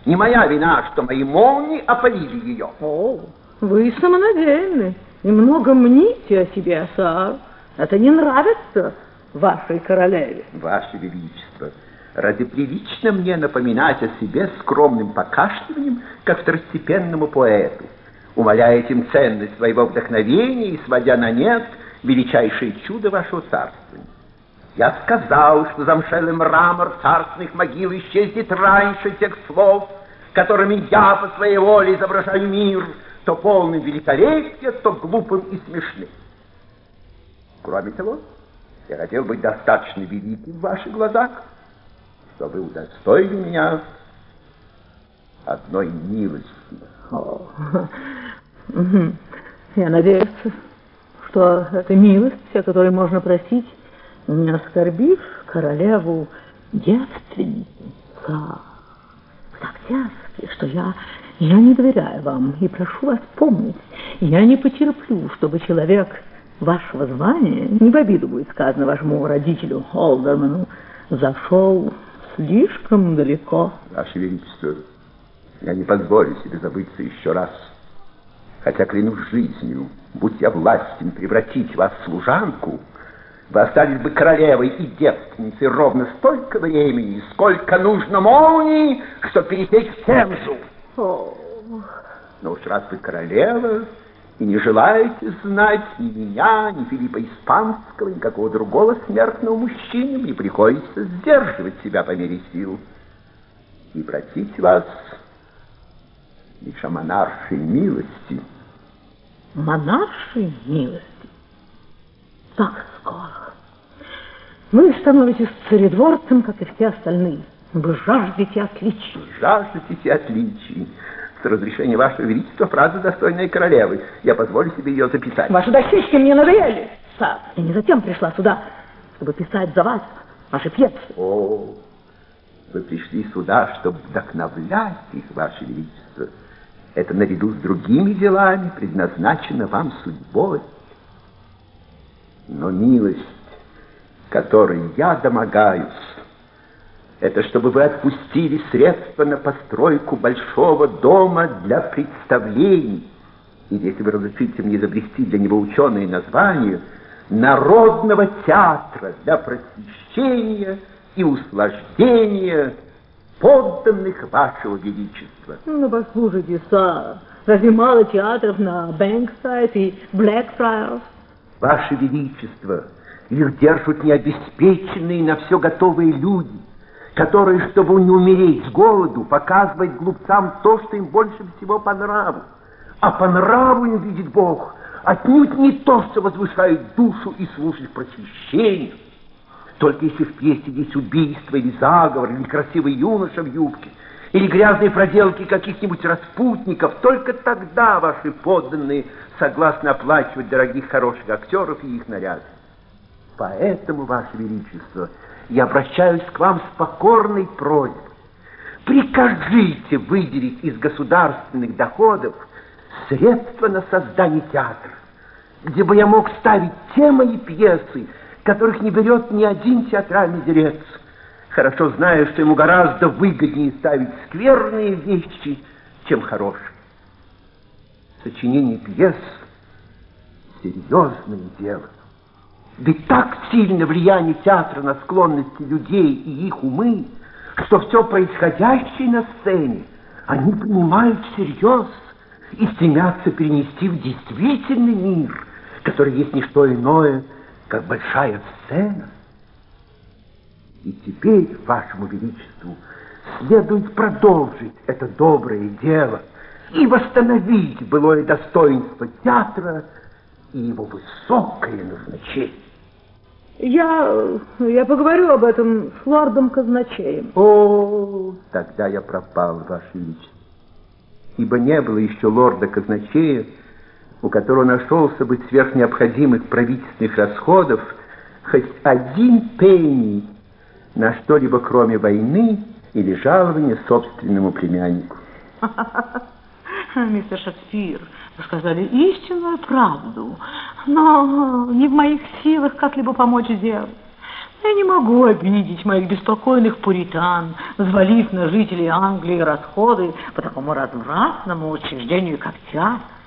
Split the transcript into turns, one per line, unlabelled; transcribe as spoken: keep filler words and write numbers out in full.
Не моя вина, что мои молнии опалили ее.
О, вы самонадеянны. Немного мните о себе, сэр. Это не нравится вашей королеве.
Ваше Величество, разве прилично мне напоминать о себе скромным покашливанием, как второстепенному поэту, умаляя этим ценность своего вдохновения и сводя на нет величайшее чудо вашего царствования? Я сказал, что замшелый мрамор царственных могил исчезнет раньше тех слов, которыми я по своей воле изображаю мир, то полным великолепия, то глупым и смешным. Кроме того, я хотел быть достаточно великим в ваших глазах, чтобы вы удостоили меня одной милости.
О, я надеюсь, что эта милость, о которой можно просить, не оскорбив королеву девственницу. Да, так дерзкие, что я, я не доверяю вам и прошу вас помнить, я не потерплю, чтобы человек вашего звания, не в обиду будет сказано вашему родителю Олдерману, зашел слишком далеко.
Ваше Величество, я не позволю себе забыться еще раз. Хотя клянусь жизнью, будь я властен превратить вас в служанку, вы остались бы королевой и девственницей ровно столько времени, сколько нужно молнии, чтобы пересечь Темзу.
О.
Но уж раз вы королева и не желаете знать ни меня, ни Филиппа Испанского, ни какого другого смертного мужчины, мне приходится сдерживать себя по мере сил и просить вас лишь о монаршей милости.
Монаршей милости? Так скоро. Вы становитесь царедворцем, как и все остальные. Вы жаждете отличий.
Жаждете отличий. С разрешения вашего величества фраза, достойная королевы. Я позволю себе ее записать.
Ваши дощечки мне надоели, сэр. Я не затем пришла сюда, чтобы писать за вас ваши пьесы.
О, вы пришли сюда, чтобы вдохновлять их, ваше величество. Это наряду с другими делами предназначено вам судьбой. Но милость, которой я домогаюсь, это чтобы вы отпустили средства на постройку большого дома для представлений, или, если вы разрешите мне изобрести для него ученые названия, народного театра для просвещения и услаждения подданных вашего величества.
Ну, послушайте, сэр, разве мало театров на Бэнксайд и Блэкфрайерс?
Ваше Величество, их держат необеспеченные на все готовые люди, которые, чтобы не умереть с голоду, показывают глупцам то, что им больше всего по нраву. А по нраву им видит Бог отнюдь не то, что возвышает душу и служит просвещению. Только если в пьесе есть убийство или заговор, или красивый юноша в юбке, или грязные проделки каких-нибудь распутников, только тогда ваши подданные согласны оплачивать дорогих хороших актеров и их наряды. Поэтому, ваше величество, я обращаюсь к вам с покорной просьбой. Прикажите выделить из государственных доходов средства на создание театра, где бы я мог ставить те мои пьесы, которых не берет ни один театральный директор, хорошо зная, что ему гораздо выгоднее ставить скверные вещи, чем хорошие. Сочинение пьес — серьезное дело. Ведь так сильно влияние театра на склонности людей и их умы, что все происходящее на сцене они принимают всерьез и стремятся перенести в действительный мир, который есть не что иное, как большая сцена. И теперь, вашему величеству, следует продолжить это доброе дело и восстановить былое достоинство театра и его высокое назначение.
Я, я поговорю об этом с лордом-казначеем.
О, тогда я пропал, ваше величество. Ибо не было еще лорда-казначея, у которого нашелся бы сверх необходимых правительственных расходов хоть один пенни на что-либо, кроме войны или жалования собственному племяннику.
Мистер Шекспир, вы сказали истинную правду, но не в моих силах как-либо помочь делу. Я не могу обидеть моих беспокойных пуритан, взвалив на жителей Англии расходы по такому развратному учреждению, как театр.